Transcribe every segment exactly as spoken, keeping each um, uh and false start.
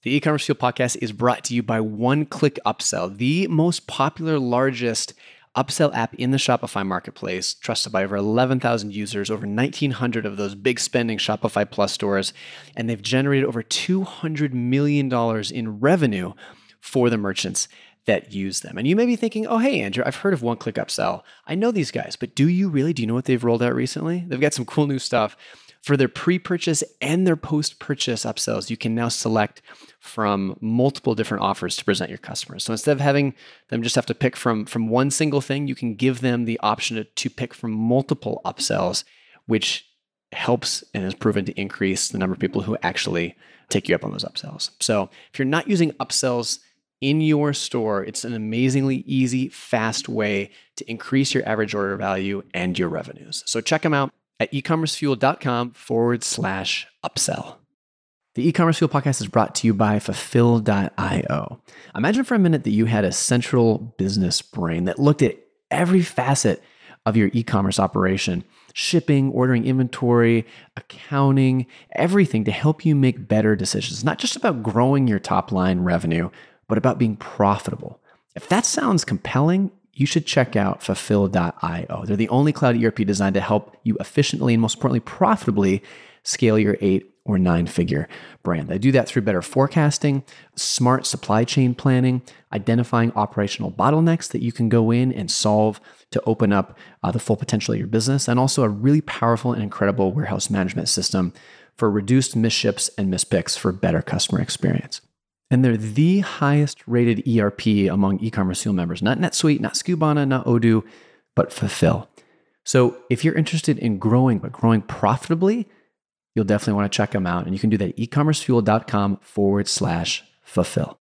The E-commerce Fuel podcast is brought to you by One Click Upsell, the most popular, largest upsell app in the Shopify marketplace, trusted by over eleven thousand users, over nineteen hundred of those big spending Shopify Plus stores, and they've generated over two hundred million dollars in revenue for the merchants that use them. And you may be thinking, oh, hey, Andrew, I've heard of One Click Upsell. I know these guys, but do you really? Do you know what they've rolled out recently? They've got some cool new stuff. For their pre-purchase and their post-purchase upsells, you can now select from multiple different offers to present your customers. So instead of having them just have to pick from, from one single thing, you can give them the option to, to pick from multiple upsells, which helps and has proven to increase the number of people who actually take you up on those upsells. So if you're not using upsells in your store, it's an amazingly easy, fast way to increase your average order value and your revenues. So check them out at ecommercefuel.com forward slash upsell. The E-commerce Fuel podcast is brought to you by fulfill dot io. Imagine for a minute that you had a central business brain that looked at every facet of your e-commerce operation, shipping, ordering inventory, accounting, everything to help you make better decisions. Not just about growing your top line revenue, but about being profitable. If that sounds compelling, you should check out fulfill dot io. They're the only cloud E R P designed to help you efficiently and most importantly, profitably scale your eight or nine figure brand. They do that through better forecasting, smart supply chain planning, identifying operational bottlenecks that you can go in and solve to open up uh, the full potential of your business, and also a really powerful and incredible warehouse management system for reduced misships and mispicks for better customer experience. And they're the highest rated E R P among E-commerce Fuel members, not NetSuite, not Skubana, not Odoo, but Fulfill. So if you're interested in growing, but growing profitably, you'll definitely want to check them out. And you can do that at ecommercefuel.com forward slash fulfill.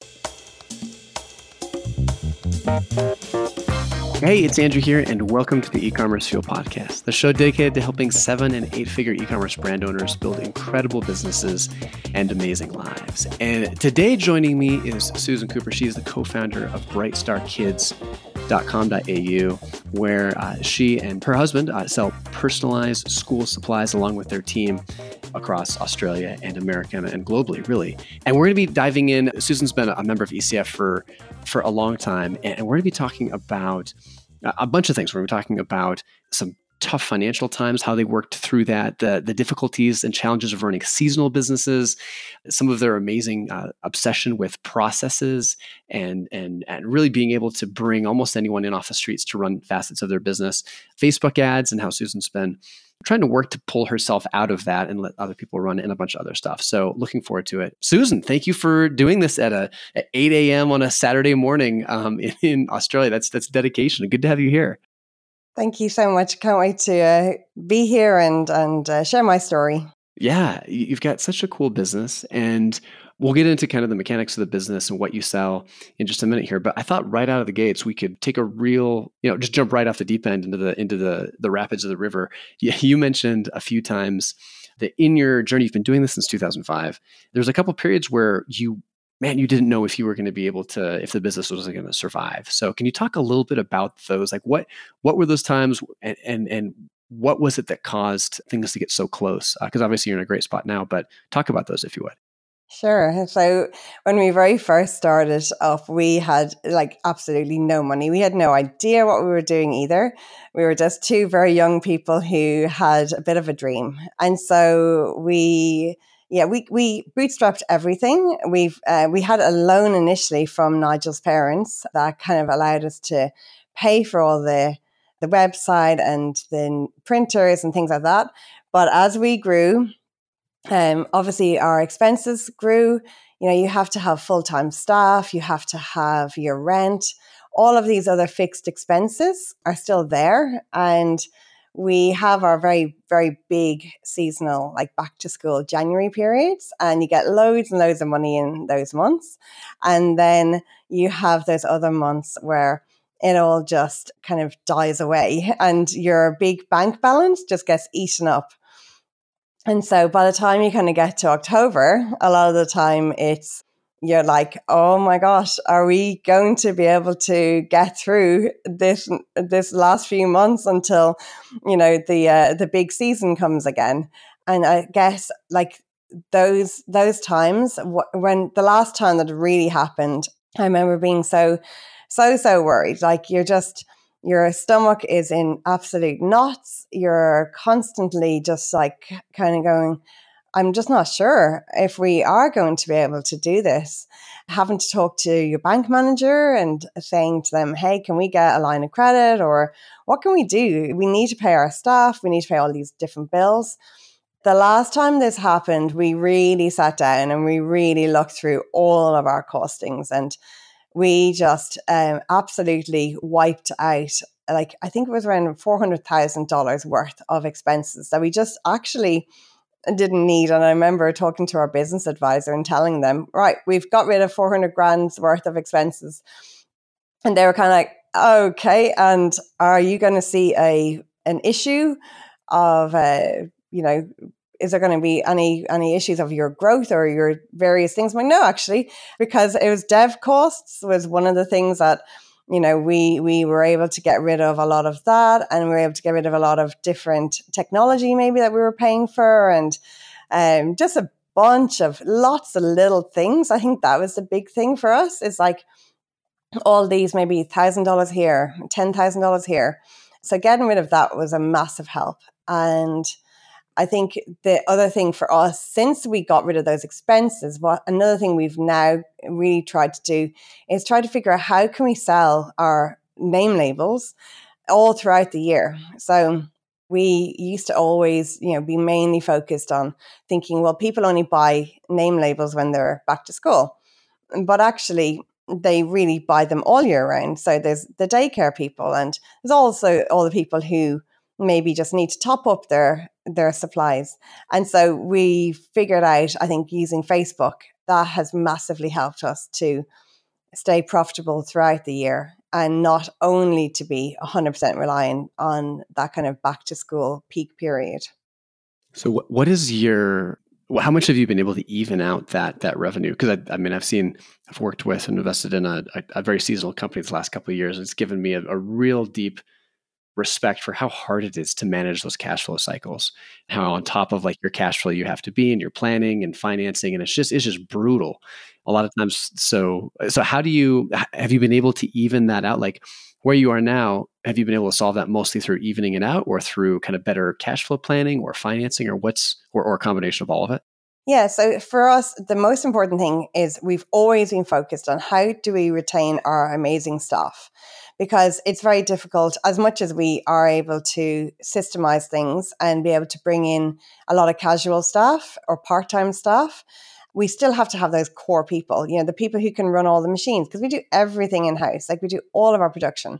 Hey, it's Andrew here, and welcome to the E-commerce Fuel podcast, the show dedicated to helping seven and eight figure e-commerce brand owners build incredible businesses and amazing lives. And today joining me is Susan Cooper. She's the co-founder of bright star kids dot com dot a u, where uh, she and her husband uh, sell personalized school supplies along with their team across Australia and America and globally, really. And we're going to be diving in. Susan's been a member of E C F for, for a long time, and we're going to be talking about a bunch of things. We're going to be talking about some tough financial times, how they worked through that, the, the difficulties and challenges of running seasonal businesses, some of their amazing uh, obsession with processes, and, and, and really being able to bring almost anyone in off the streets to run facets of their business, Facebook ads, and how Susan's been trying to work to pull herself out of that and let other people run, and a bunch of other stuff. So looking forward to it. Susan, thank you for doing this at a at eight a.m. on a Saturday morning um, in, in Australia. That's that's dedication. Good to have you here. Thank you so much. Can't wait to uh, be here and and uh, share my story. Yeah, you've got such a cool business, and we'll get into kind of the mechanics of the business and what you sell in just a minute here. But I thought right out of the gates, we could take a real, you know, just jump right off the deep end into the into the the rapids of the river. You, you mentioned a few times that in your journey, you've been doing this since two thousand five. There's a couple periods where you, man, you didn't know if you were going to be able to, if the business was going to survive. So can you talk a little bit about those? Like what what were those times, and and, and what was it that caused things to get so close? Because uh, obviously you're in a great spot now, but talk about those if you would. Sure. So when we very first started off, we had like absolutely no money. We had no idea what we were doing either. We were just two very young people who had a bit of a dream. And so we, yeah, we, we bootstrapped everything. We've, uh, we had a loan initially from Nigel's parents that kind of allowed us to pay for all the, the website and the printers and things like that. But as we grew, Um, obviously, our expenses grew. You know, you have to have full-time staff. You have to have your rent. All of these other fixed expenses are still there. And we have our very, very big seasonal, like back to school January periods. And you get loads and loads of money in those months. And then you have those other months where it all just kind of dies away. And your big bank balance just gets eaten up. And so by the time you kind of get to October, a lot of the time it's, you're like, oh my gosh, are we going to be able to get through this this last few months until, you know, the uh, the big season comes again? And I guess like those those times, when the last time that it really happened, I remember being so, so, so worried. Like you're just, your stomach is in absolute knots. You're constantly just like kind of going, I'm just not sure if we are going to be able to do this. Having to talk to your bank manager and saying to them, hey, can we get a line of credit, or what can we do? We need to pay our staff. We need to pay all these different bills. The last time this happened, we really sat down and we really looked through all of our costings, and we just um, absolutely wiped out, like, I think it was around four hundred thousand dollars worth of expenses that we just actually didn't need. And I remember talking to our business advisor and telling them, right, we've got rid of four hundred grand's worth of expenses. And they were kind of like, okay, and are you going to see a an issue of, uh, you know, is there going to be any any issues of your growth or your various things? I'm like, no, actually, because it was dev costs was one of the things that, you know, we we were able to get rid of a lot of that, and we were able to get rid of a lot of different technology maybe that we were paying for, and um, just a bunch of lots of little things. I think that was the big thing for us, is like all these maybe one thousand dollars here, ten thousand dollars here. So getting rid of that was a massive help. And I think the other thing for us, since we got rid of those expenses, what another thing we've now really tried to do is try to figure out how can we sell our name labels all throughout the year. So we used to always, you know, be mainly focused on thinking, well, people only buy name labels when they're back to school. But actually, they really buy them all year round. So there's the daycare people, and there's also all the people who maybe just need to top up their their supplies. And so we figured out, I think, using Facebook, that has massively helped us to stay profitable throughout the year, and not only to be one hundred percent reliant on that kind of back to school peak period. So what what is your, how much have you been able to even out that that revenue? Because I, I mean, I've seen, I've worked with and invested in a, a, a very seasonal company the last couple of years. It's given me a, a real deep respect for how hard it is to manage those cash flow cycles, how on top of like your cash flow you have to be, and your planning and financing. And it's just, it's just brutal a lot of times. So, so how do you, have you been able to even that out? Like where you are now, have you been able to solve that mostly through evening it out, or through kind of better cash flow planning or financing, or what's, or, or a combination of all of it? Yeah, so for us, the most important thing is we've always been focused on how do we retain our amazing staff, because it's very difficult, as much as we are able to systemize things and be able to bring in a lot of casual staff or part-time staff, we still have to have those core people, you know, the people who can run all the machines, because we do everything in-house, like we do all of our production.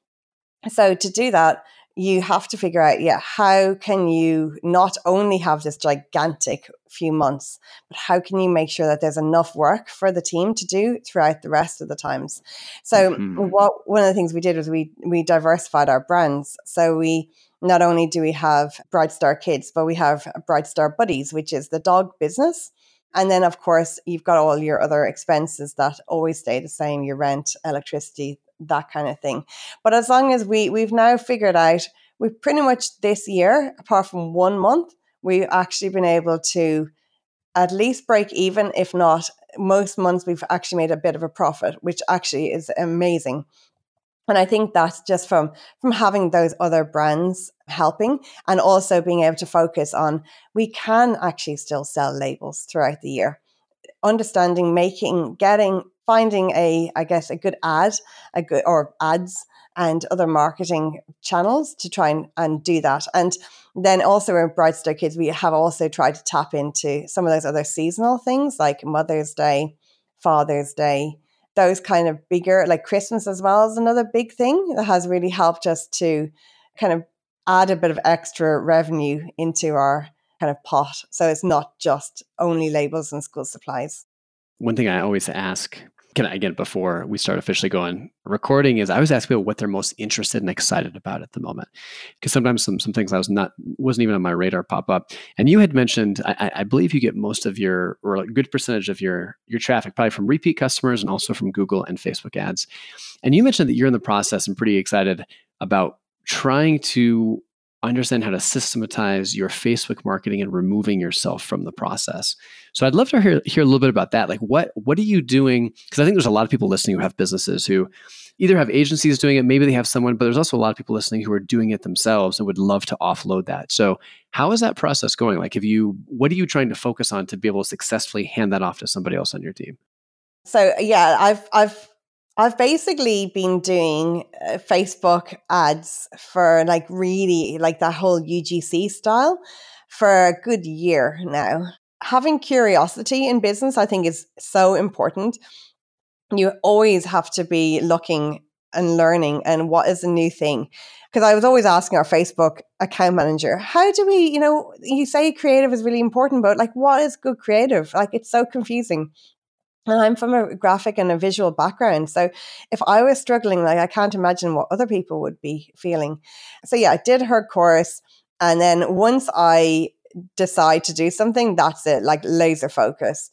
So to do that, you have to figure out, yeah, how can you not only have this gigantic few months, but how can you make sure that there's enough work for the team to do throughout the rest of the times? So mm-hmm. what one of the things we did was we we diversified our brands. So we not only do we have Bright Star Kids, but we have Bright Star Buddies, which is the dog business. And then, of course, you've got all your other expenses that always stay the same, your rent, electricity, that kind of thing. But as long as we, we've now figured out, we've pretty much this year, apart from one month, we've actually been able to at least break even. If not, most months we've actually made a bit of a profit, which actually is amazing. And I think that's just from, from having those other brands helping, and also being able to focus on, we can actually still sell labels throughout the year. Understanding, making, getting, finding a, I guess, a good ad, a good, or ads and other marketing channels to try and, and do that. And then also in Bright Star Kids, we have also tried to tap into some of those other seasonal things like Mother's Day, Father's Day, those kind of bigger, like Christmas as well is another big thing that has really helped us to kind of add a bit of extra revenue into our kind of pot. So it's not just only labels and school supplies. One thing I always ask, can I, again, before we start officially going recording, is I always ask people what they're most interested and excited about at the moment. Because sometimes some some things I was not, wasn't even on my radar pop up. And you had mentioned, I, I believe you get most of your, or a good percentage of your, your traffic, probably from repeat customers and also from Google and Facebook ads. And you mentioned that you're in the process and pretty excited about trying to understand how to systematize your Facebook marketing and removing yourself from the process. So I'd love to hear, hear a little bit about that. Like what, what are you doing? Because I think there's a lot of people listening who have businesses who either have agencies doing it, maybe they have someone, but there's also a lot of people listening who are doing it themselves and would love to offload that. So how is that process going? Like if you, what are you trying to focus on to be able to successfully hand that off to somebody else on your team? So yeah, I've, I've, I've basically been doing uh, Facebook ads for like really like that whole U G C style for a good year now. Having curiosity in business, I think, is so important. You always have to be looking and learning and what is a new thing. Because I was always asking our Facebook account manager, how do we, you know, you say creative is really important, but like what is good creative? Like it's so confusing. And I'm from a graphic and a visual background. So if I was struggling, like I can't imagine what other people would be feeling. So yeah, I did her course. And then once I decide to do something, that's it, like laser focused.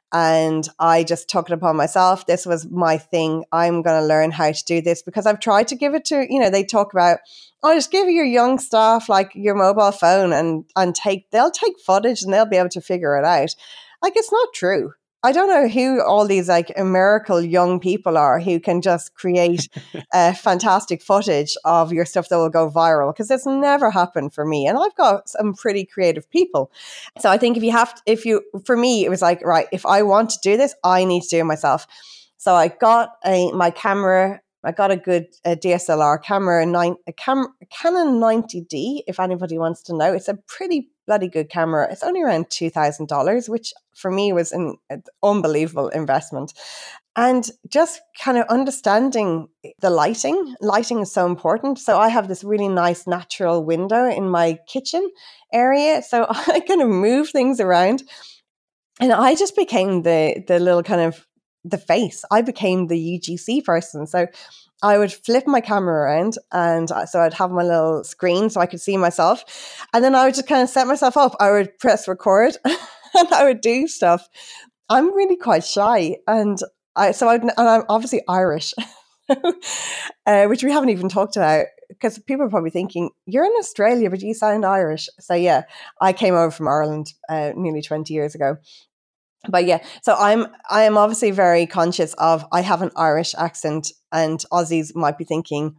And I just took it upon myself. This was my thing. I'm going to learn how to do this because I've tried to give it to, you know, they talk about, oh, just give your young staff like your mobile phone and, and take, they'll take footage and they'll be able to figure it out. Like, it's not true. I don't know who all these like miracle young people are who can just create uh, fantastic footage of your stuff that will go viral, because it's never happened for me. And I've got some pretty creative people. So I think if you have, to, if you, for me, it was like, right, if I want to do this, I need to do it myself. So I got a my camera. I got a good uh, D S L R camera, a, nine, a, cam, a Canon ninety D, if anybody wants to know. It's a pretty bloody good camera. It's only around two thousand dollars, which for me was an, an unbelievable investment. And just kind of understanding the lighting. Lighting is so important. So I have this really nice natural window in my kitchen area. So I kind of move things around. And I just became the the little kind of the face. I became the U G C person. So I would flip my camera around and so I'd have my little screen so I could see myself. And then I would just kind of set myself up. I would press record and I would do stuff. I'm really quite shy. And I, so I'd, and I'm obviously Irish, uh, which we haven't even talked about because people are probably thinking, you're in Australia, but you sound Irish. So yeah, I came over from Ireland uh, nearly twenty years ago. But yeah, so I'm I am obviously very conscious of I have an Irish accent, and Aussies might be thinking,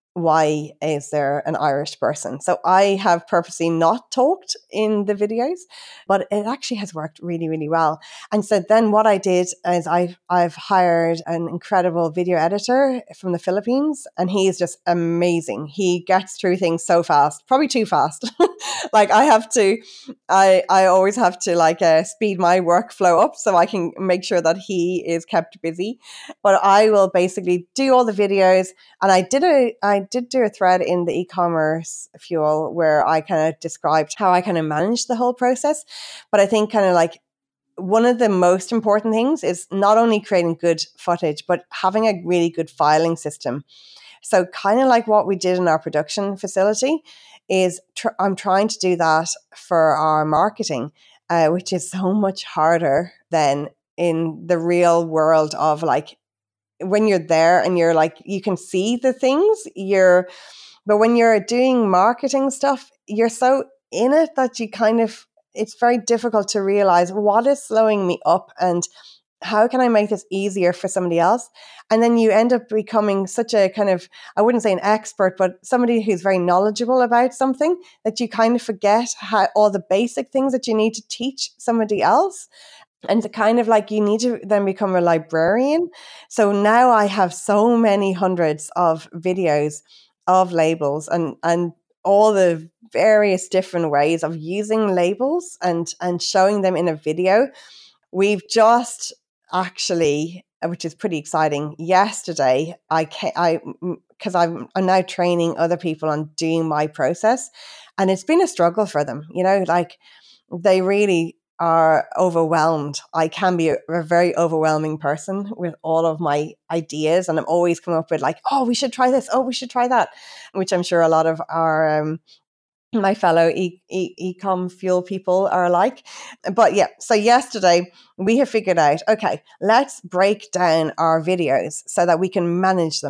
why is there an Irish person? So I have purposely not talked in the videos, but it actually has worked really, really well. And so then what I did is I've, I've hired an incredible video editor from the Philippines, and he is just amazing. He gets through things so fast, probably too fast. Like I have to, I, I always have to like uh, speed my workflow up so I can make sure that he is kept busy. But I will basically do all the videos, and I did a, I did do a thread in the e-commerce fuel where I kind of described how I kind of managed the whole process. But I think kind of like one of the most important things is not only creating good footage, but having a really good filing system. So kind of like what we did in our production facility is tr- I'm trying to do that for our marketing, uh, which is so much harder than in the real world of like, when you're there and you're like, you can see the things you're, but when you're doing marketing stuff, you're so in it that you kind of, it's very difficult to realize what is slowing me up and how can I make this easier for somebody else? And then you end up becoming such a kind of, I wouldn't say an expert, but somebody who's very knowledgeable about something that you kind of forget how all the basic things that you need to teach somebody else. And it's kind of like you need to then become a librarian. So now I have so many hundreds of videos of labels and, and all the various different ways of using labels and, and showing them in a video. We've just actually, which is pretty exciting, yesterday, I I because I'm, I'm now training other people on doing my process. And it's been a struggle for them, you know, like they really are overwhelmed. I can be a, a very overwhelming person with all of my ideas, and I'm always coming up with like, oh, we should try this, oh, we should try that, which I'm sure a lot of our um, my fellow e- e- ecom fuel people are like. But yeah, so yesterday we have figured out, okay, let's break down our videos so that we can manage them.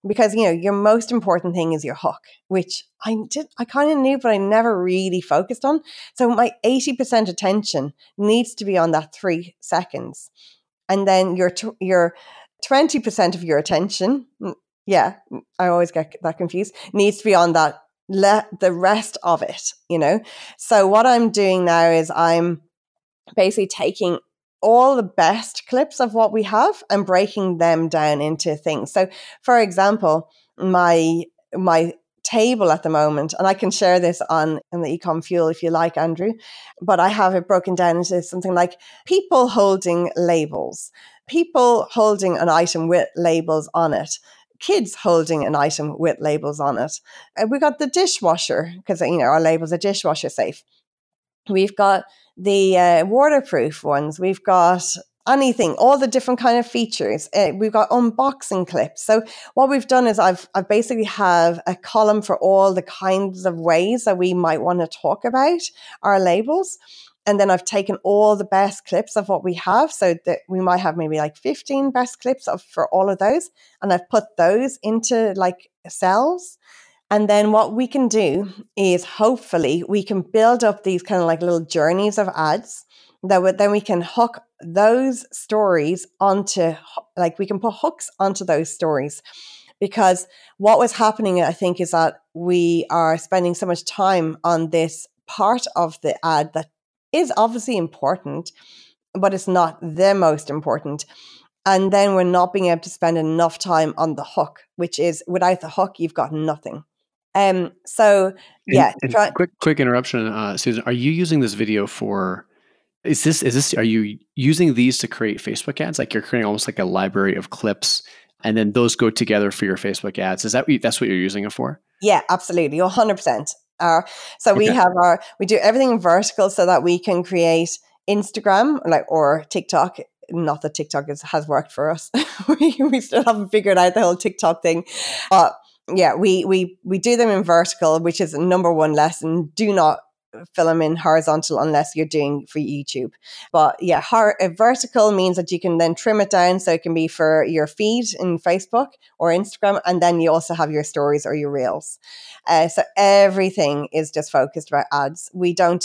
because, you know, your most important thing is your hook, which I did, I kind of knew, but I never really focused on. So my eighty percent attention needs to be on that three seconds. And then your, your twenty percent of your attention, yeah, I always get that confused, needs to be on that, let the rest of it, you know? So what I'm doing now is I'm basically taking all the best clips of what we have and breaking them down into things. So for example, my, my table at the moment, and I can share this on, on the Ecom Fuel if you like, Andrew, but I have it broken down into something like people holding labels, people holding an item with labels on it, kids holding an item with labels on it. And we got the dishwasher, because, you know, our labels are dishwasher safe. We've got the uh, waterproof ones. We've got anything, all the different kind of features. Uh, we've got unboxing clips. So what we've done is I've I basically have a column for all the kinds of ways that we might want to talk about our labels. And then I've taken all the best clips of what we have. So that we might have maybe like fifteen best clips of for all of those. And I've put those into like cells. And then what we can do is hopefully we can build up these kind of like little journeys of ads that would, then we can hook those stories onto, like we can put hooks onto those stories. Because what was happening, I think, is that we are spending so much time on this part of the ad that is obviously important, but it's not the most important. And then we're not being able to spend enough time on the hook, which is without the hook, you've got nothing. Um, so yeah. And, and try- quick, quick interruption, uh, Susan. Are you using this video for? Is this is this? Are you using these to create Facebook ads? Like you're creating almost like a library of clips, and then those go together for your Facebook ads. Is that what you, that's what you're using it for? Yeah, absolutely, one hundred percent. Uh, so Okay. we have our we do everything vertical so that we can create Instagram like or TikTok. Not that TikTok is, has worked for us. we, we still haven't figured out the whole TikTok thing, but. Yeah, we, we, we do them in vertical, which is a number one lesson. Do not film in horizontal unless you're doing for YouTube. But yeah, hor- vertical means that you can then trim it down so it can be for your feed in Facebook or Instagram. And then you also have your stories or your reels. Uh, so everything is just focused about ads. We don't...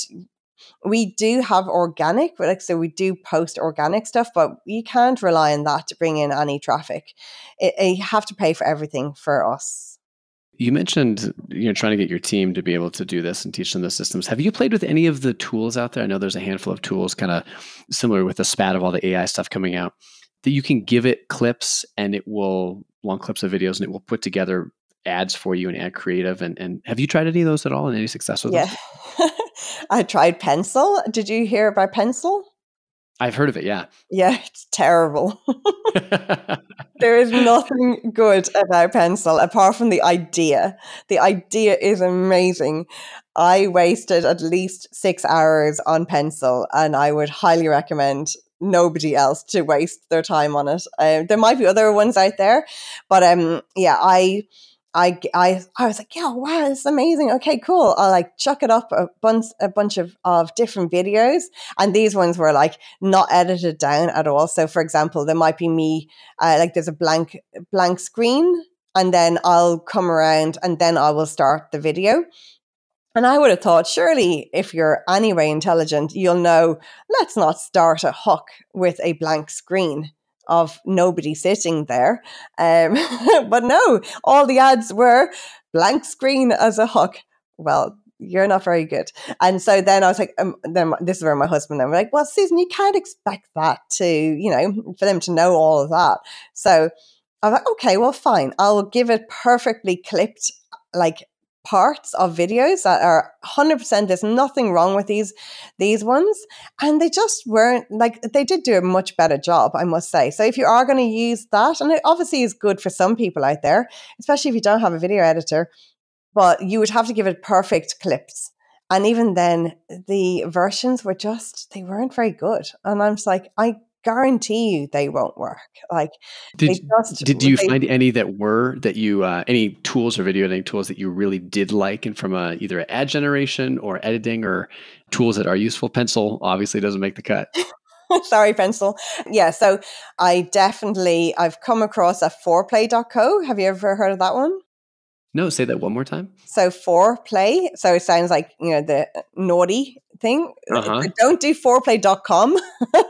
We do have organic, like so we do post organic stuff, but you can't rely on that to bring in any traffic. It, you have to pay for everything for us. You mentioned you know trying to get your team to be able to do this and teach them the systems. Have you played with any of the tools out there? I know there's a handful of tools, kind of similar with the spat of all the A I stuff coming out, that you can give it clips and it will long clips of videos and it will put together ads for you and ad creative. And, and have you tried any of those at all and any success with yeah. them? I tried Pencil. Did you hear about Pencil? I've heard of it, yeah. Yeah, it's terrible. There is nothing good about Pencil apart from the idea. The idea is amazing. I wasted at least six hours on Pencil, and I would highly recommend nobody else to waste their time on it. Uh, there might be other ones out there, but um, yeah, I... I, I, I was like, yeah, wow, this is amazing. Okay, cool. I'll like chuck it up a bunch, a bunch of, of different videos. And these ones were like not edited down at all. So for example, there might be me, uh, like there's a blank, blank screen, and then I'll come around and then I will start the video. And I would have thought, surely if you're anyway intelligent, you'll know, let's not start a hook with a blank screen of nobody sitting there. Um, but no, all the ads were blank screen as a hook. Well, you're not very good. And so then I was like, um, then this is where my husband then was like, well, Susan, you can't expect that to, you know, for them to know all of that. So I was like, okay, well, fine. I'll give it perfectly clipped, like parts of videos that are one hundred percent. There's nothing wrong with these these ones, and they just weren't like they did do a much better job, I must say. So if you are going to use that, and it obviously is good for some people out there, especially if you don't have a video editor, but you would have to give it perfect clips. And even then the versions were just, they weren't very good, and I'm just like, I guarantee you they won't work. Like, did, they just, did you they, find any that were that you uh, any tools or video editing tools that you really did like, and from a, either ad generation or editing or tools that are useful? Pencil obviously doesn't make the cut. Sorry, pencil. Yeah, so I definitely, I've come across a foreplay dot co. Have you ever heard of that one? No, say that one more time. So foreplay, so it sounds like, you know, the naughty thing. Uh-huh. Don't do foreplay dot com.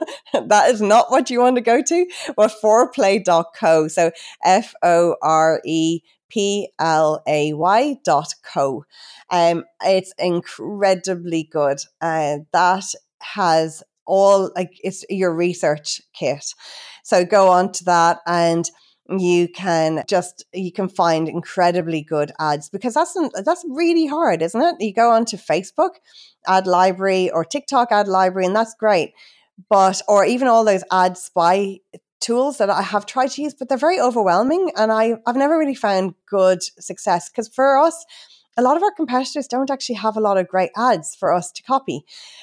That is not what you want to go to. But foreplay dot co. So F O R E P L A Y dot co. Um, it's incredibly good. Uh, that has all, like, it's your research kit. So go on to that, and you can just, you can find incredibly good ads, because that's that's really hard, isn't it? You go onto Facebook ad library or TikTok ad library, and that's great, but, or even all those ad spy tools that I have tried to use, but they're very overwhelming, and I I've never really found good success, because for us, a lot of our competitors don't actually have a lot of great ads for us to copy.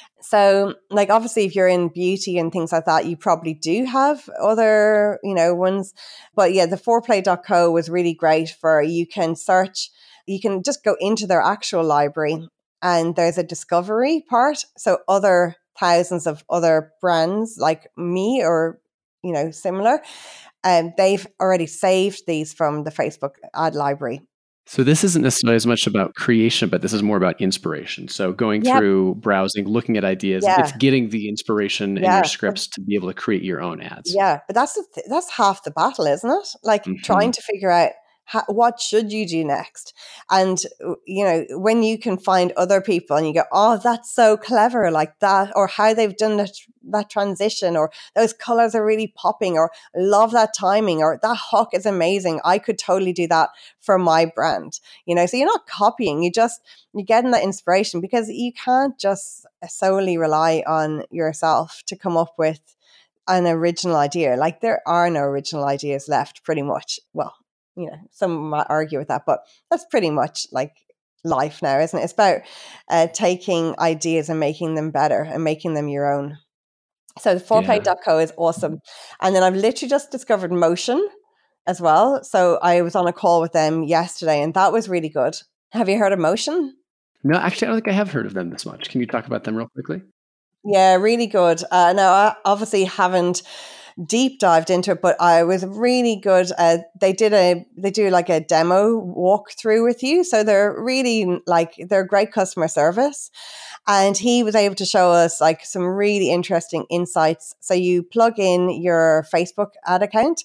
So, like, obviously, if you're in beauty and things like that, you probably do have other, you know, ones. But yeah, the foreplay dot co was really great for, you can search, you can just go into their actual library, and there's a discovery part. So other thousands of other brands like me, or, you know, similar, and um, they've already saved these from the Facebook ad library. So this isn't necessarily as much about creation, but this is more about inspiration. So going Yep. through, browsing, looking at ideas, Yeah. it's getting the inspiration in Yeah. your scripts to be able to create your own ads. Yeah, but that's the th- that's half the battle, isn't it? Like, Mhm. trying to figure out how, what should you do next, and uh, you know, when you can find other people and you go, oh, that's so clever, like that, or how they've done that that transition, or those colors are really popping, or love that timing, or that hook is amazing. I could totally do that for my brand. You know, so you're not copying, you just, you're getting that inspiration, because you can't just solely rely on yourself to come up with an original idea. Like, there are no original ideas left, pretty much. Well, you know, some might argue with that, but that's pretty much like life now, isn't it? It's about uh, taking ideas and making them better and making them your own. So the foreplay dot co is awesome. And then I've literally just discovered Motion as well. So I was on a call with them yesterday, and that was really good. Have you heard of Motion? No, actually, I don't think I have heard of them this much. Can you talk about them real quickly? Yeah, really good. Uh, now, I obviously haven't deep dived into it, but I was really good. Uh, they did a, they do like a demo walkthrough with you. So they're really like, they're great customer service. And he was able to show us like some really interesting insights. So you plug in your Facebook ad account,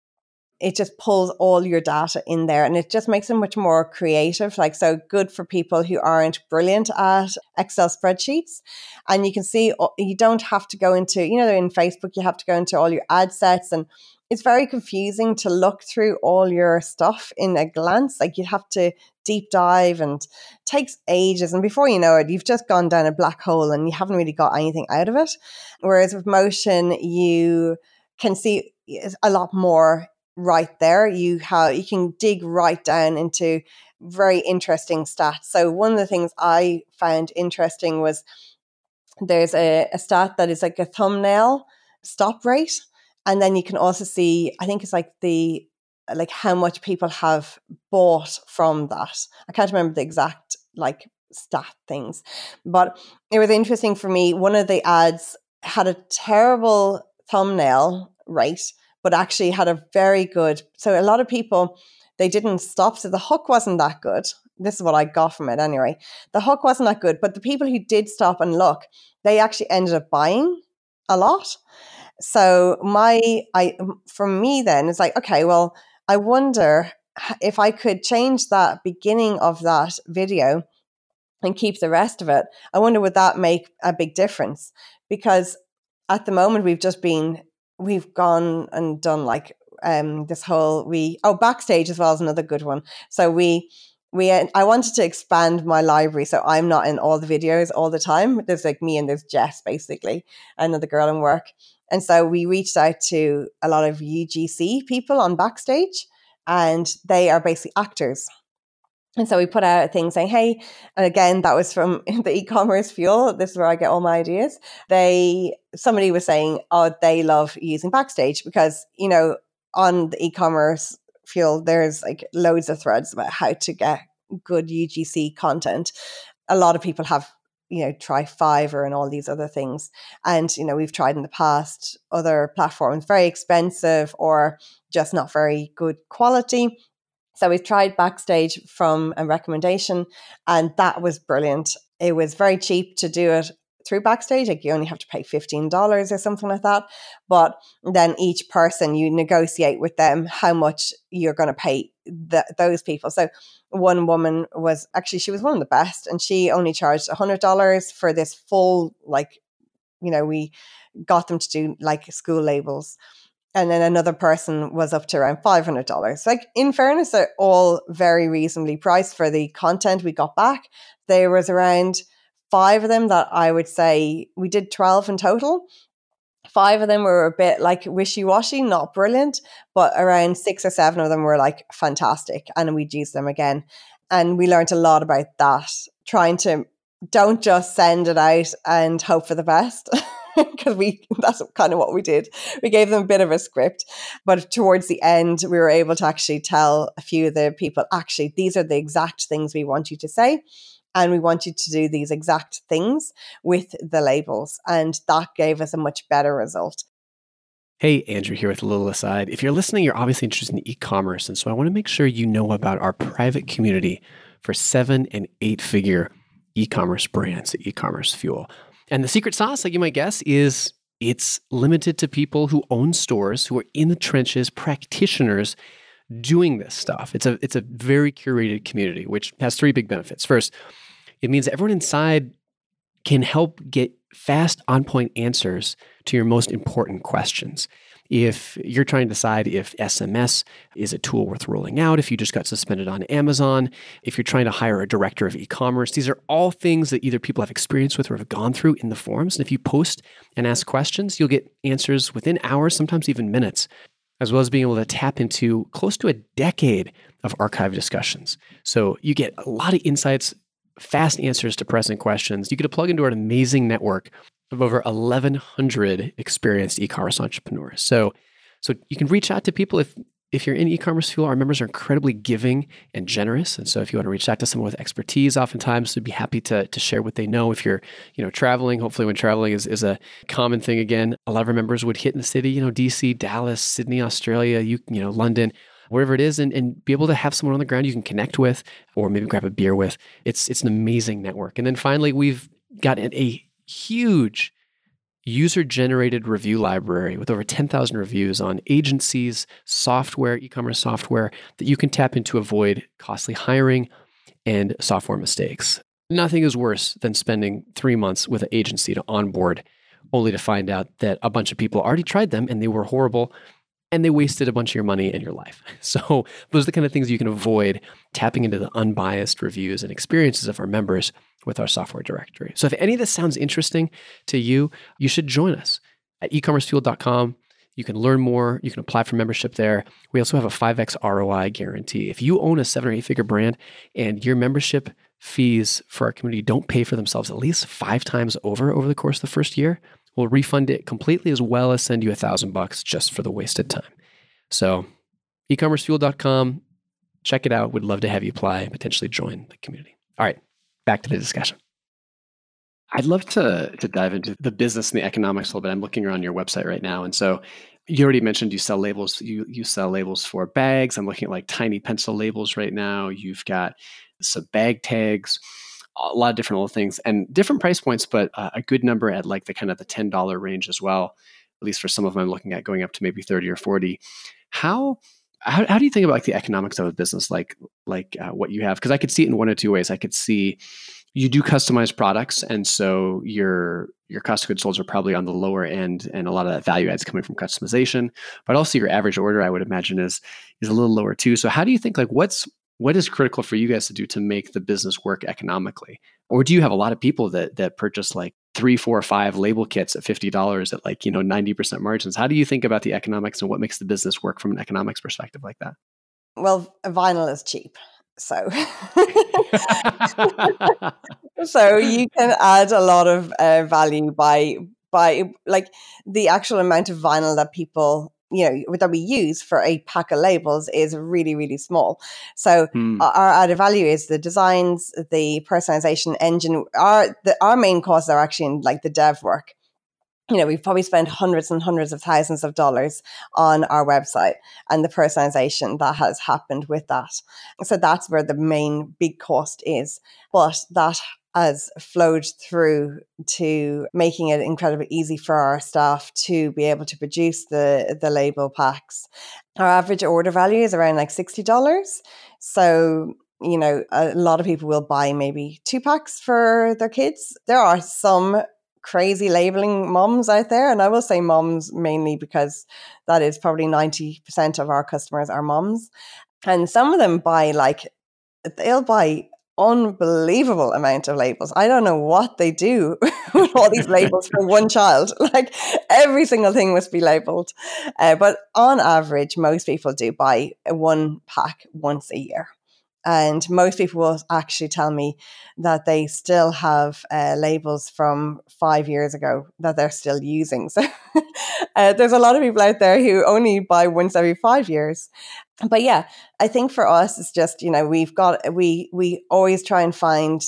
it just pulls all your data in there, and it just makes it much more creative. Like, so good for people who aren't brilliant at Excel spreadsheets. And you can see, you don't have to go into, you know, in Facebook, you have to go into all your ad sets, and it's very confusing to look through all your stuff in a glance. Like, you have to deep dive, and it takes ages. And before you know it, you've just gone down a black hole and you haven't really got anything out of it. Whereas with Motion, you can see a lot more right there. You have, you can dig right down into very interesting stats. So one of the things I found interesting was there's a, a stat that is like a thumbnail stop rate, and then you can also see, I think it's like the, like how much people have bought from that. I can't remember the exact like stat things, but it was interesting for me. One of the ads had a terrible thumbnail rate, but actually had a very good, so a lot of people, they didn't stop. So the hook wasn't that good. This is what I got from it anyway. The hook wasn't that good, but the people who did stop and look, they actually ended up buying a lot. So my, I, for me then, it's like, okay, well, I wonder if I could change that beginning of that video and keep the rest of it. I wonder, would that make a big difference? Because at the moment we've just been, we've gone and done like um, this whole, we, oh, Backstage as well is another good one. So we, we, I wanted to expand my library, so I'm not in all the videos all the time. There's like me and there's Jess, basically, another girl in work. And so we reached out to a lot of U G C people on Backstage, and they are basically actors. And so we put out a thing saying, hey, and again, that was from the e-commerce fuel. This is where I get all my ideas. They, somebody was saying, oh, they love using Backstage because, you know, on the e-commerce fuel, there's like loads of threads about how to get good U G C content. A lot of people have you know, try Fiverr and all these other things. And, you know, we've tried in the past other platforms, very expensive or just not very good quality. So we've tried Backstage from a recommendation, and that was brilliant. It was very cheap to do it through Backstage. Like you only have to pay fifteen dollars or something like that. But then each person, you negotiate with them how much you're going to pay the, those people. So one woman was actually, she was one of the best, and she only charged one hundred dollars for this full, like, you know, we got them to do like school labels. And then another person was up to around five hundred dollars. Like, in fairness, they're all very reasonably priced for the content we got back. There was around five of them that I would say we did twelve in total. Five of them were a bit like wishy-washy, not brilliant, but around six or seven of them were like fantastic, and we'd use them again. And we learned a lot about that, trying to don't just send it out and hope for the best. Because we that's kind of what we did. We gave them a bit of a script, but towards the end, we were able to actually tell a few of the people, actually, these are the exact things we want you to say. And we want you to do these exact things with the labels. And that gave us a much better result. Hey, Andrew here with a little aside. If you're listening, you're obviously interested in e-commerce. And so I want to make sure you know about our private community for seven and eight figure e-commerce brands, e-commerce fuel. And the secret sauce, like you might guess, is it's limited to people who own stores, who are in the trenches, practitioners doing this stuff. It's a it's a very curated community, which has three big benefits. First, it means everyone inside can help get fast, on-point answers to your most important questions. If you're trying to decide if S M S is a tool worth rolling out, if you just got suspended on Amazon, if you're trying to hire a director of e-commerce, these are all things that either people have experience with or have gone through in the forums. And if you post and ask questions, you'll get answers within hours, sometimes even minutes, as well as being able to tap into close to a decade of archive discussions. So you get a lot of insights, fast answers to pressing questions. You get to plug into an amazing network of over eleven hundred experienced e-commerce entrepreneurs. So, so you can reach out to people if if you're in e-commerce fuel. Our members are incredibly giving and generous, and so if you want to reach out to someone with expertise, oftentimes they'd be happy to to share what they know. If you're you know traveling, hopefully when traveling is is a common thing again, a lot of our members would hit in the city, you know, D C, Dallas, Sydney, Australia, you you know, London, wherever it is, and, and be able to have someone on the ground you can connect with, or maybe grab a beer with. It's it's an amazing network. And then finally, we've got an, a huge user-generated review library with over ten thousand reviews on agencies, software, e-commerce software that you can tap into to avoid costly hiring and software mistakes. Nothing is worse than spending three months with an agency to onboard, only to find out that a bunch of people already tried them and they were horrible, and they wasted a bunch of your money and your life. So those are the kind of things you can avoid tapping into the unbiased reviews and experiences of our members with our software directory. So if any of this sounds interesting to you, you should join us at e commerce fuel dot com. You can learn more. You can apply for membership there. We also have a five X R O I guarantee. If you own a seven or eight figure brand and your membership fees for our community don't pay for themselves at least five times over over the course of the first year, we'll refund it completely, as well as send you a thousand bucks just for the wasted time. So e commerce fuel dot com, check it out. We'd love to have you apply and potentially join the community. All right, back to the discussion. I'd love to, to dive into the business and the economics a little bit. I'm looking around your website right now. And so you already mentioned you sell labels. You, you sell labels for bags. I'm looking at like tiny pencil labels right now. You've got some bag tags, a lot of different little things and different price points, but uh, a good number at like the kind of the ten dollars range as well. At least for some of them, I'm looking at going up to maybe thirty or forty. How how, how do you think about like the economics of a business like like uh, what you have? Because I could see it in one or two ways. I could see you do customize products, and so your your cost of goods sold are probably on the lower end, and a lot of that value adds coming from customization. But also your average order, I would imagine, is is a little lower too. So how do you think like what's what is critical for you guys to do to make the business work economically? Or do you have a lot of people that that purchase like three, four, five label kits at fifty dollars at like, you know, ninety percent margins? How do you think about the economics and what makes the business work from an economics perspective like that? Well, vinyl is cheap. So, so you can add a lot of uh, value by by like the actual amount of vinyl that people you know, that we use for a pack of labels is really, really small. So Hmm. our added value is the designs, the personalization engine. Our the, our main costs are actually in like the dev work. You know, we've probably spent hundreds and hundreds of thousands of dollars on our website and the personalization that has happened with that. So that's where the main big cost is. But that has flowed through to making it incredibly easy for our staff to be able to produce the, the label packs. Our average order value is around like sixty dollars. So, you know, a lot of people will buy maybe two packs for their kids. There are some crazy labeling moms out there, and I will say moms mainly because that is probably ninety percent of our customers are moms, and some of them buy like they'll buy unbelievable amount of labels. I don't know what they do with all these labels for one child. Like every single thing must be labeled, uh, but on average most people do buy one pack once a year. And most people will actually tell me that they still have uh, labels from five years ago that they're still using. So uh, there's a lot of people out there who only buy once every five years. But yeah, I think for us, it's just, you know, we've got, we, we always try and find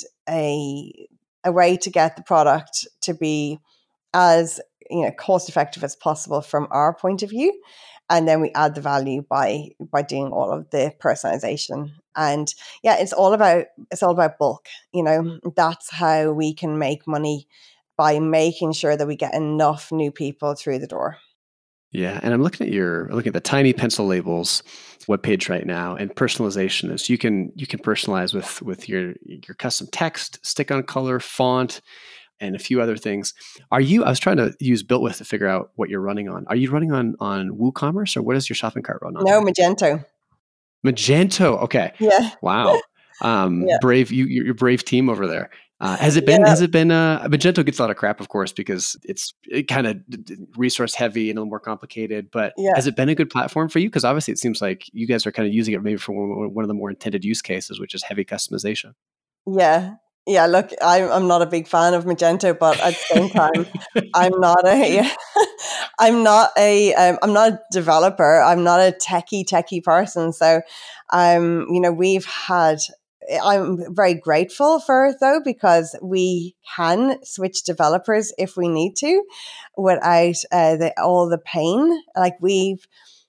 a, a way to get the product to be as, you know, cost effective as possible from our point of view. And then we add the value by by doing all of the personalization. And yeah, it's all about it's all about bulk. You know, that's how we can make money, by making sure that we get enough new people through the door. Yeah, and I'm looking at your looking at the Tiny Pencil Labels webpage right now, and personalization is you can you can personalize with with your your custom text, stick on color, font, and a few other things. Are you, I was trying to use BuiltWith to figure out what you're running on. Are you running on, on WooCommerce, or what does your shopping cart run on? No, Magento. Magento. Okay. Yeah. Wow. Um, Yeah. brave, you, your brave team over there. Uh, has it been, Yeah. has it been, uh, Magento gets a lot of crap, of course, because it's it kind of resource heavy and a little more complicated, but Yeah. has it been a good platform for you? Because obviously it seems like you guys are kind of using it maybe for one, one of the more intended use cases, which is heavy customization. Yeah. Yeah, look, I'm I'm not a big fan of Magento, but at the same time, I'm not a I'm not a um, I'm not a developer. I'm not a techie techie person. So, um, you know, we've had. I'm very grateful for it though, because we can switch developers if we need to, without uh, the, all the pain. Like we've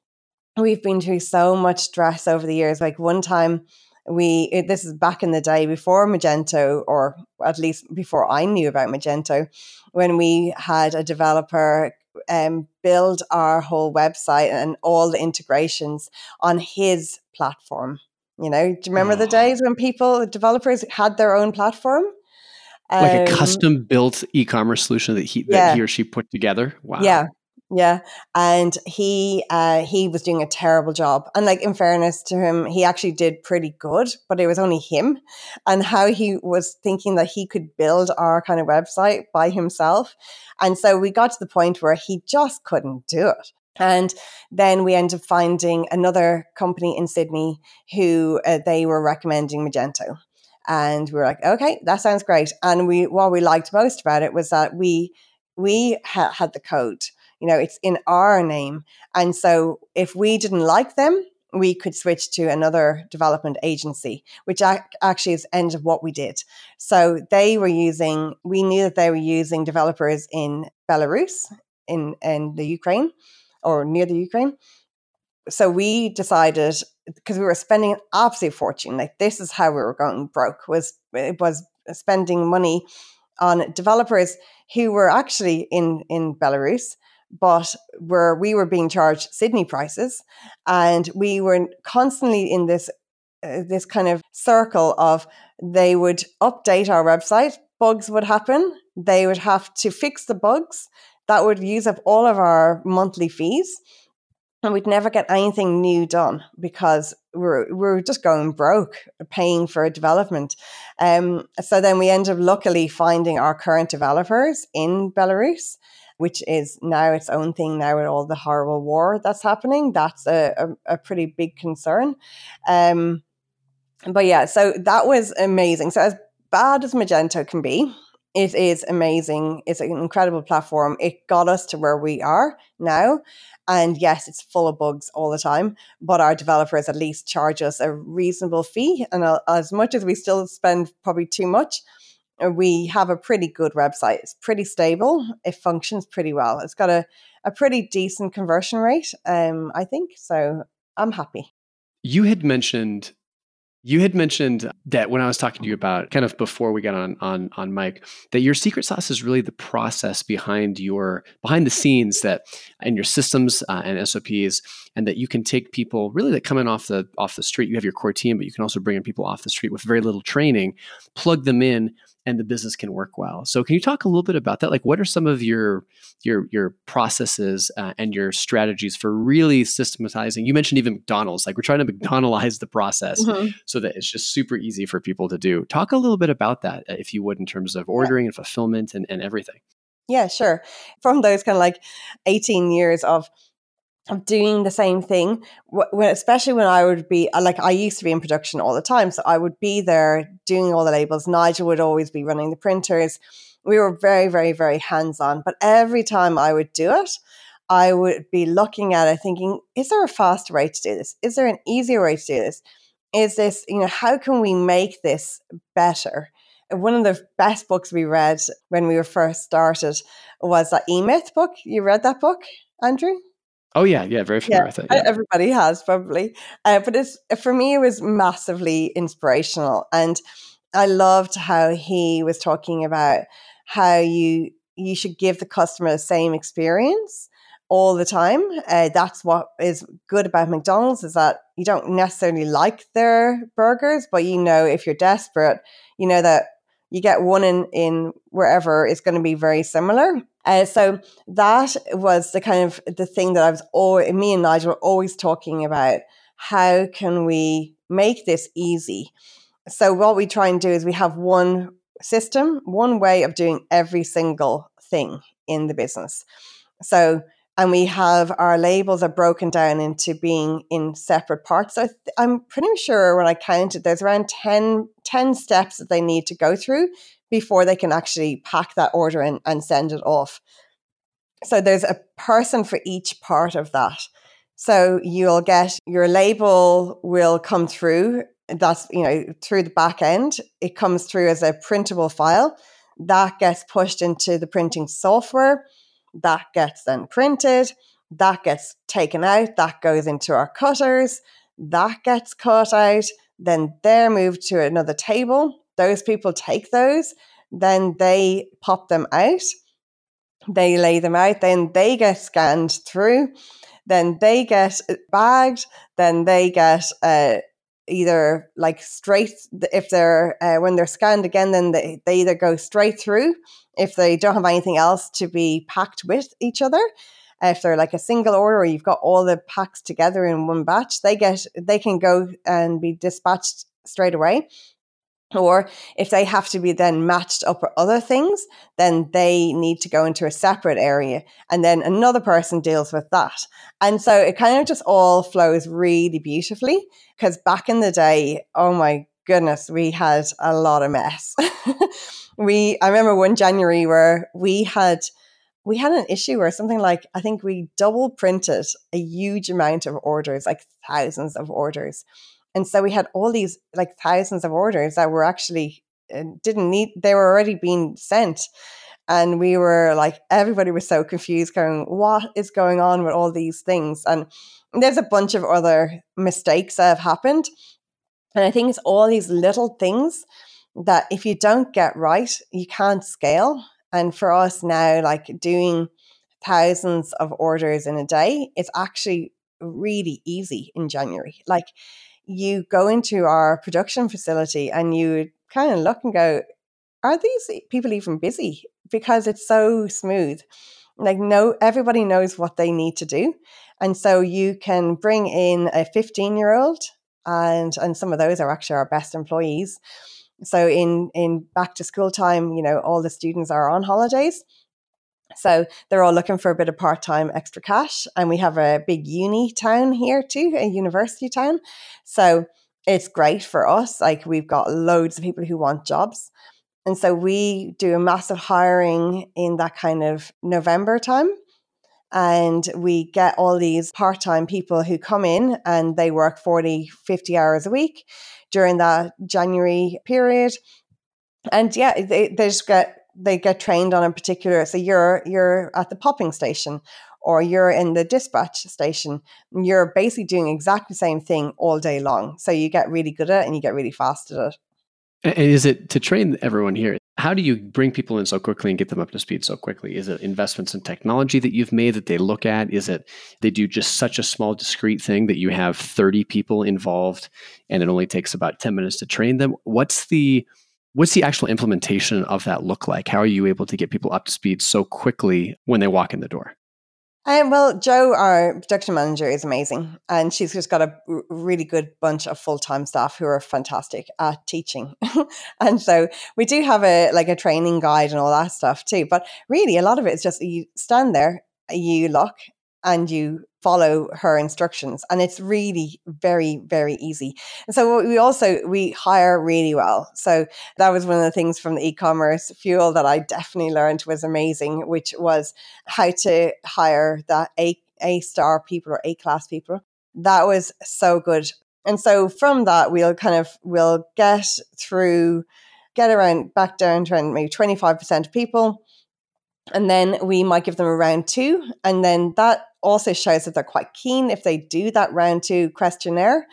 we've been through so much stress over the years. Like one time. We it, this is back in the day before Magento, or at least before I knew about Magento, when we had a developer um, build our whole website and all the integrations on his platform. You know, do you remember the Oh, days when people, developers, had their own platform? like a Um, custom built e-commerce solution that he, that yeah, he or she put together. Wow. yeah. Yeah, and he uh, he was doing a terrible job. And like, in fairness to him, he actually did pretty good, but it was only him. And how he was thinking that he could build our kind of website by himself. And so we got to the point where he just couldn't do it. And then we ended up finding another company in Sydney who uh, they were recommending Magento. And we were like, okay, that sounds great. And we what we liked most about it was that we we ha- had the code. You know, it's in our name. And so if we didn't like them, we could switch to another development agency, which ac- actually is end of what we did. So they were using, we knew that they were using developers in Belarus, in, in the Ukraine, or near the Ukraine. So we decided, because we were spending an absolute fortune, like this is how we were going broke, was it was spending money on developers who were actually in, in Belarus, but were we were being charged Sydney prices, and we were constantly in this uh, this kind of circle of they would update our website, bugs would happen, they would have to fix the bugs, that would use up all of our monthly fees, and we'd never get anything new done because we're we're just going broke paying for development. Um, so then we ended up luckily finding our current developers in Belarus, which is now its own thing now with all the horrible war that's happening. That's a, a, a pretty big concern. Um, but yeah, so that was amazing. So as bad as Magento can be, It is amazing. It's an incredible platform. It got us to where we are now. And yes, it's full of bugs all the time, but our developers at least charge us a reasonable fee. And uh, as much as we still spend probably too much, uh, we have a pretty good website. It's pretty stable. It functions pretty well. It's got a, a pretty decent conversion rate, um, I think. So I'm happy. You had mentioned You had mentioned that when I was talking to you about kind of before we got on on on mic, that your secret sauce is really the process behind your behind the scenes that and your systems uh, and S O Ps, and that you can take people really that come in off the off the street. You have your core team, but you can also bring in people off the street with very little training, plug them in, and the business can work well. So, can you talk a little bit about that? Like, what are some of your your your processes uh, and your strategies for really systematizing? You mentioned even McDonald's. Like, we're trying to McDonaldize the process Mm-hmm. so that it's just super easy for people to do. Talk a little bit about that, uh, if you would, in terms of ordering and fulfillment and, and everything. Yeah, sure. From those kind of like eighteen years of of doing the same thing, when, especially when I would be like, I used to be in production all the time. So I would be there doing all the labels. Nigel would always be running the printers. We were very, very, very hands-on. But every time I would do it, I would be looking at it thinking, is there a faster way to do this? Is there an easier way to do this? Is this, you know, how can we make this better? One of the best books we read when we were first started was that E-Myth book. You read that book, Andrew? Oh yeah, yeah, very familiar Yeah, with it. Yeah. everybody has probably. Uh, but it's for me, it was massively inspirational, and I loved how he was talking about how you you should give the customer the same experience all the time. Uh, that's what is good about McDonald's, is that you don't necessarily like their burgers, but you know, if you're desperate, you know that you get one in, in wherever is going to be very similar. Uh, so that was the kind of the thing that I was always, me and Nigel were always talking about. How can we make this easy? So what we try and do is we have one system, one way of doing every single thing in the business. So, and we have our labels are broken down into being in separate parts. So I'm pretty sure when I counted, there's around ten, ten steps that they need to go through before they can actually pack that order in and send it off. So there's a person for each part of that. So you'll get your label will come through. That's, you know, through the back end. It comes through as a printable file that gets pushed into the printing software. That gets then printed, that gets taken out, that goes into our cutters, that gets cut out, then they're moved to another table. Those people take those, then they pop them out, they lay them out, then they get scanned through, then they get bagged, then they get uh, either like straight, if they're, uh, when they're scanned again, then they, they either go straight through if they don't have anything else to be packed with each other. If they're like a single order or you've got all the packs together in one batch, they get they can go and be dispatched straight away. Or if they have to be then matched up with other things, then they need to go into a separate area and then another person deals with that. And so it kind of just all flows really beautifully, because back in the day, oh my goodness, we had a lot of mess. we, I remember one January where we had, we had an issue where something like, I think we double printed a huge amount of orders, like thousands of orders. And so we had all these like thousands of orders that were actually uh, didn't need, they were already being sent. And we were like, everybody was so confused going, what is going on with all these things? And there's a bunch of other mistakes that have happened. And I think it's all these little things that if you don't get right, you can't scale. And for us now, like doing thousands of orders in a day, it's actually really easy in January. Like you go into our production facility and you kind of look and go, are these people even busy? Because it's so smooth. Like no, everybody knows what they need to do. And so you can bring in a fifteen year old and, and some of those are actually our best employees. So in, in back to school time, you know, all the students are on holidays. So they're all looking for a bit of part-time extra cash. And we have a big uni town here too, a university town. So it's great for us. Like we've got loads of people who want jobs. And so we do a massive hiring in that kind of November time. And we get all these part-time people who come in and they work forty, fifty hours a week during that January period. And yeah, they, they just get they get trained on a particular, so you're you're at the popping station or you're in the dispatch station. You're basically doing exactly the same thing all day long. So you get really good at it and you get really fast at it. And is it, to train everyone here, how do you bring people in so quickly and get them up to speed so quickly? Is it investments in technology that you've made that they look at? Is it they do just such a small, discrete thing that you have thirty people involved and it only takes about ten minutes to train them? What's the what's the actual implementation of that look like? How are you able to get people up to speed so quickly when they walk in the door? Um, well, Jo, our production manager, is amazing. And she's just got a r- really good bunch of full-time staff who are fantastic at teaching. And so we do have a like a training guide and all that stuff too. But really, a lot of it is just you stand there, you look, and you follow her instructions. And it's really very, very easy. And so we also, we hire really well. So that was one of the things from the e-commerce fuel that I definitely learned was amazing, which was how to hire that A, A star people or A class people. That was so good. And so from that, we'll kind of, we'll get through, get around back down to around maybe twenty-five percent of people. And then we might give them a round two. And then that also shows that they're quite keen if they do that round two questionnaire.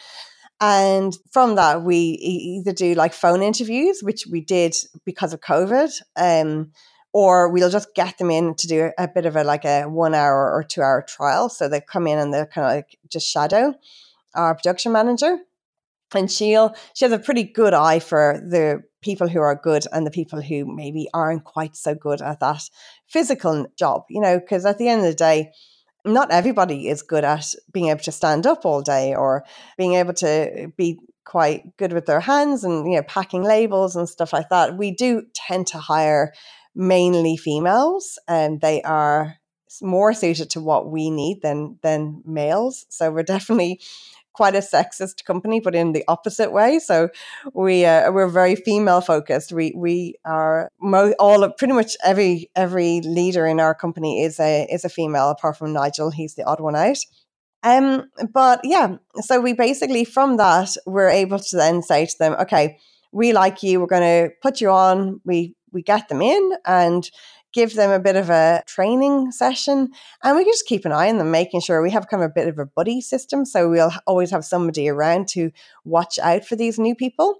And from that, we either do like phone interviews, which we did because of COVID, um, or we'll just get them in to do a bit of a like a one hour or two hour trial. So they come in and they're kind of like just shadow our production manager. And she'll she has a pretty good eye for the people who are good and the people who maybe aren't quite so good at that physical job, you know, because at the end of the day, not everybody is good at being able to stand up all day or being able to be quite good with their hands and, you know, packing labels and stuff like that. We do tend to hire mainly females, and they are more suited to what we need than than males. So we're definitely quite a sexist company, but in the opposite way. So we uh, we're very female focused. We we are mo- all of, pretty much every every leader in our company is a is a female, apart from Nigel. He's the odd one out. Um, but yeah, so we basically from that we're able to then say to them, okay, we like you. We're going to put you on. We we get them in and give them a bit of a training session, and we can just keep an eye on them, making sure we have kind of a bit of a buddy system. So we'll always have somebody around to watch out for these new people.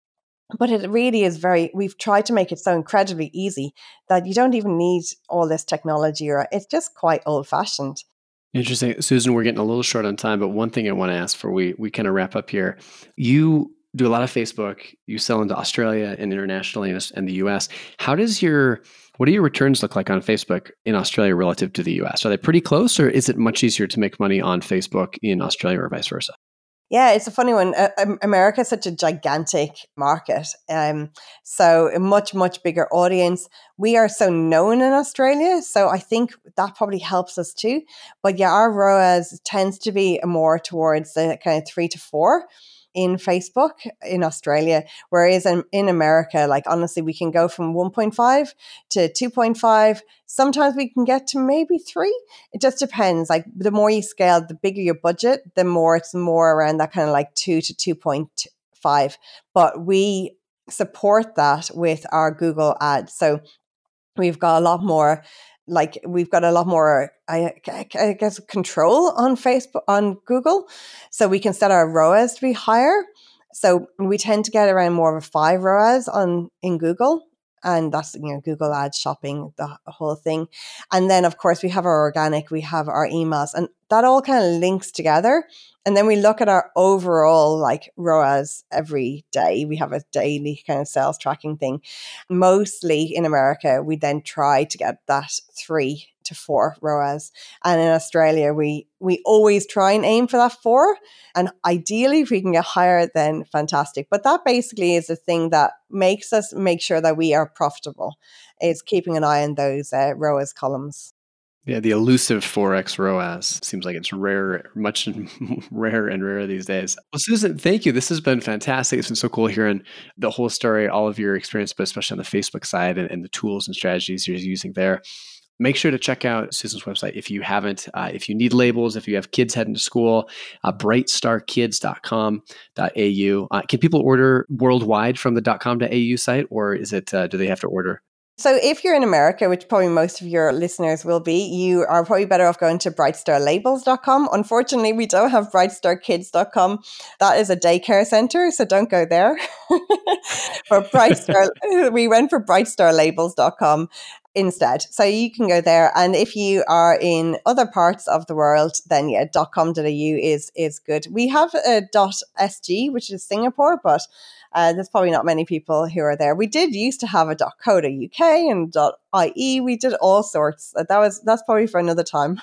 But it really is very, we've tried to make it so incredibly easy that you don't even need all this technology, or it's just quite old fashioned. Interesting. Susan, we're getting a little short on time, but one thing I want to ask for we we kind of wrap up here. You do a lot of Facebook, you sell into Australia and internationally and the U S. How does your, what do your returns look like on Facebook in Australia relative to the U S? Are they pretty close, or is it much easier to make money on Facebook in Australia or vice versa? Yeah, it's a funny one. Uh, America is such a gigantic market. Um, so a much, much bigger audience. We are so known in Australia. So I think that probably helps us too. But yeah, our R O A S tends to be more towards the kind of three to four in Facebook in Australia, whereas in, in America, like honestly, we can go from one point five to two point five. Sometimes we can get to maybe three. It just depends. Like the more you scale, the bigger your budget, the more it's more around that kind of like two to two point five. But we support that with our Google ads. So we've got a lot more like we've got a lot more, I, I guess, control on Facebook, on Google. So we can set our R O A S to be higher. So we tend to get around more of a five R O A S on in Google. And that's, you know, Google Ads, shopping, the whole thing. And then, of course, we have our organic, we have our emails, and that all kind of links together. And then we look at our overall like R O A S every day. We have a daily kind of sales tracking thing. Mostly in America, we then try to get that three to four R O A S. And in Australia, we we always try and aim for that four. And ideally, if we can get higher, then fantastic. But that basically is the thing that makes us make sure that we are profitable, is keeping an eye on those uh, R O A S columns. Yeah, the elusive Forex R O A S seems like it's rare, much rarer and rarer these days. Well, Susan, thank you. This has been fantastic. It's been so cool hearing the whole story, all of your experience, but especially on the Facebook side and, and the tools and strategies you're using there. Make sure to check out Susan's website if you haven't. Uh, if you need labels, if you have kids heading to school, uh, bright star kids dot com dot a u. Uh, can people order worldwide from the .com.au site, or is it? Uh, do they have to order? So if you're in America, which probably most of your listeners will be, you are probably better off going to bright star labels dot com. Unfortunately, we don't have bright star kids dot com. That is a daycare center, so don't go there. For Brightstar, we went for bright star labels dot com instead. So you can go there. And if you are in other parts of the world, then yeah, .com.au is is good. We have a .sg, which is Singapore, but Uh, there's probably not many people who are there. We did used to have a .co.uk and .ie. We did all sorts. That was that's probably for another time.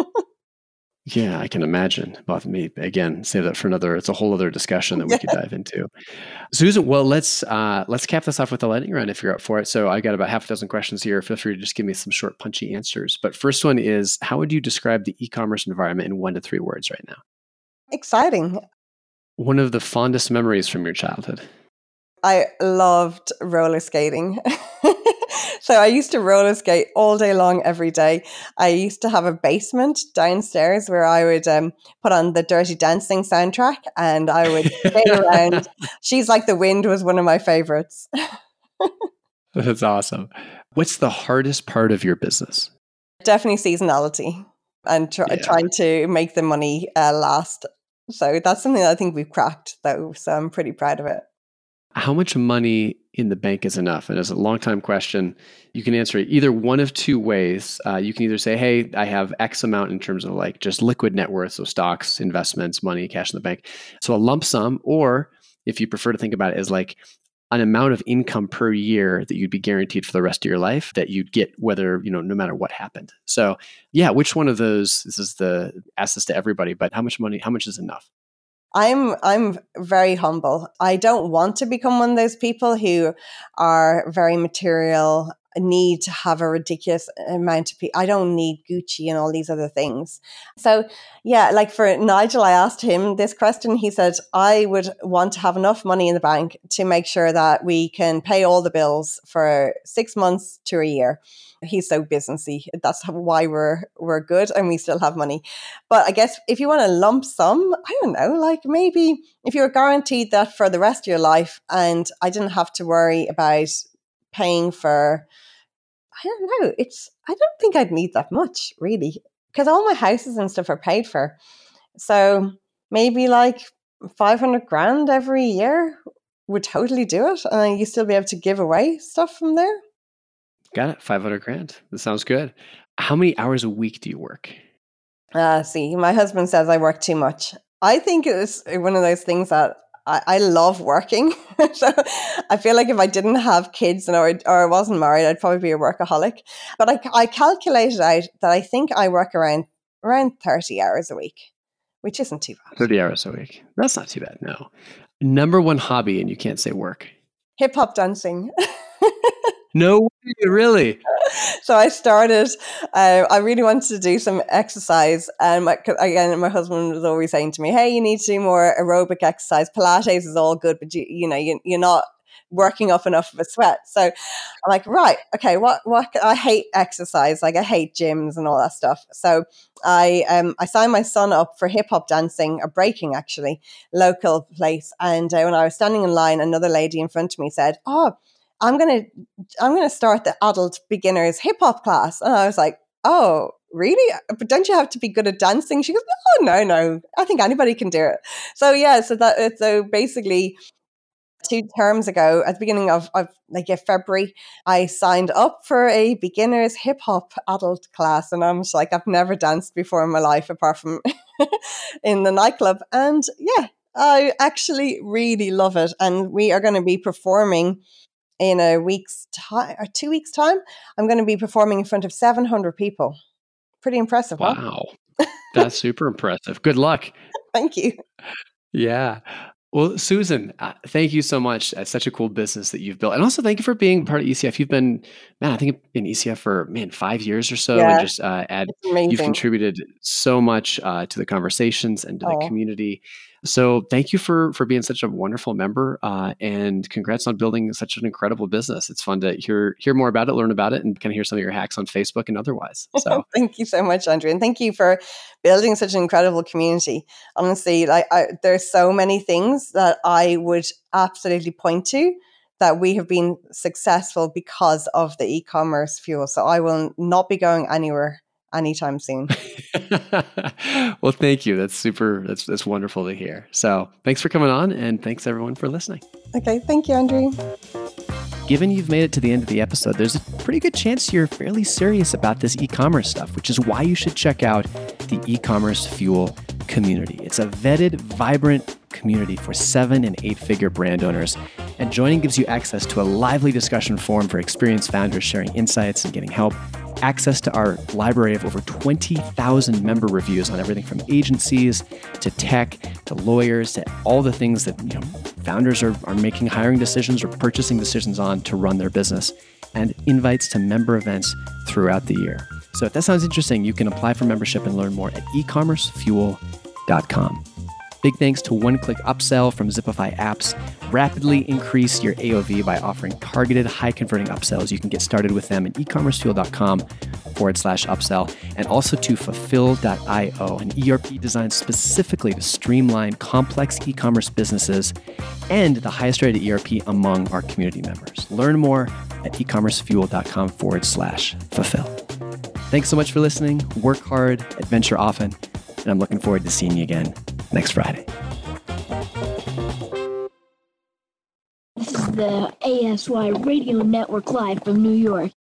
Yeah, I can imagine. But me again, save that for another. It's a whole other discussion that we yeah. could dive into. Susan, well, let's uh, let's cap this off with a lightning round if you're up for it. So I got about half a dozen questions here. Feel free to just give me some short, punchy answers. But first one is, how would you describe the e-commerce environment in one to three words right now? Exciting. One of the fondest memories from your childhood. I loved roller skating. So I used to roller skate all day long, every day. I used to have a basement downstairs where I would um, put on the Dirty Dancing soundtrack and I would skate around. She's Like the Wind was one of my favorites. That's awesome. What's the hardest part of your business? Definitely seasonality and try, yeah. trying to make the money uh, last. So that's something that I think we've cracked, though. So I'm pretty proud of it. How much money in the bank is enough? And as a long time question, you can answer it either one of two ways. Uh, you can either say, hey, I have X amount in terms of like just liquid net worth, so stocks, investments, money, cash in the bank. So a lump sum, or if you prefer to think about it as like an amount of income per year that you'd be guaranteed for the rest of your life that you'd get whether, you know, no matter what happened. So yeah, which one of those, this is the, ask this to everybody, but how much money, how much is enough? I'm I'm very humble. I don't want to become one of those people who are very material, need to have a ridiculous amount of people. I don't need Gucci and all these other things. So yeah, like for Nigel, I asked him this question. He said, I would want to have enough money in the bank to make sure that we can pay all the bills for six months to a year. He's so businessy. That's why we're we're good and we still have money. But I guess if you want a lump sum, I don't know, like maybe if you're guaranteed that for the rest of your life and I didn't have to worry about paying for, I don't know, it's, I don't think I'd need that much really because all my houses and stuff are paid for. So maybe like five hundred grand every year would totally do it. And you still be able to give away stuff from there. Got it. five hundred grand. That sounds good. How many hours a week do you work? Uh, see, my husband says I work too much. I think it's one of those things that I, I love working. So I feel like if I didn't have kids and or, or I wasn't married, I'd probably be a workaholic. But I, I calculated out that I think I work around around thirty hours a week, which isn't too bad. thirty hours a week. That's not too bad, no. Number one hobby, and you can't say work. Hip hop dancing. No way, really? So I started, uh, I really wanted to do some exercise. And my, again, my husband was always saying to me, hey, you need to do more aerobic exercise. Pilates is all good, but you, you know, you, you're not working up enough of a sweat. So I'm like, right, okay, what, what, I hate exercise. Like I hate gyms and all that stuff. So I, um, I signed my son up for hip hop dancing or breaking actually, local place. And uh, when I was standing in line, another lady in front of me said, oh, I'm going to, I'm going to start the adult beginners hip hop class. And I was like, oh, really? But don't you have to be good at dancing? She goes, oh, no, no. I think anybody can do it. So yeah, so that, so basically two terms ago at the beginning of, of like yeah, February, I signed up for a beginners hip hop adult class. And I'm just like, I've never danced before in my life apart from in the nightclub. And yeah, I actually really love it. And we are going to be performing in a week's time or two weeks' time. I'm going to be performing in front of seven hundred people. Pretty impressive. Wow. Huh? That's super impressive. Good luck. Thank you. Yeah. Well, Susan, uh, thank you so much. It's such a cool business that you've built. And also thank you for being part of E C F. You've been, man, I think in E C F for, man, five years or so. And Yeah, just uh, add, it's you've amazing. contributed so much uh, to the conversations and to the Oh, community. So thank you for for being such a wonderful member. Uh, and congrats on building such an incredible business. It's fun to hear hear more about it, learn about it, and kind of hear some of your hacks on Facebook and otherwise. So thank you so much, Andrew. And thank you for building such an incredible community. Honestly, like I, there's so many things that I would absolutely point to that we have been successful because of the e-commerce fuel. So I will not be going anywhere anytime soon. Well, thank you. That's super. That's that's wonderful to hear. So thanks for coming on, and thanks everyone for listening. Okay, thank you, Andrew. Given you've made it to the end of the episode, there's a pretty good chance you're fairly serious about this e-commerce stuff, which is why you should check out the e-commerce fuel community. It's a vetted, vibrant community for seven and eight figure brand owners. And joining gives you access to a lively discussion forum for experienced founders sharing insights and getting help, access to our library of over twenty thousand member reviews on everything from agencies to tech to lawyers to all the things that, you know, founders are, are making hiring decisions or purchasing decisions on to run their business, and invites to member events throughout the year. So if that sounds interesting, you can apply for membership and learn more at e commerce fuel dot com. Big thanks to One Click Upsell from Zipify Apps. Rapidly increase your A O V by offering targeted, high-converting upsells. You can get started with them at e commerce fuel dot com forward slash upsell. And also to fulfill dot io, an E R P designed specifically to streamline complex e-commerce businesses and the highest rated E R P among our community members. Learn more at e commerce fuel dot com forward slash fulfill. Thanks so much for listening. Work hard, adventure often, and I'm looking forward to seeing you again next Friday. This is the A S Y Radio Network live from New York.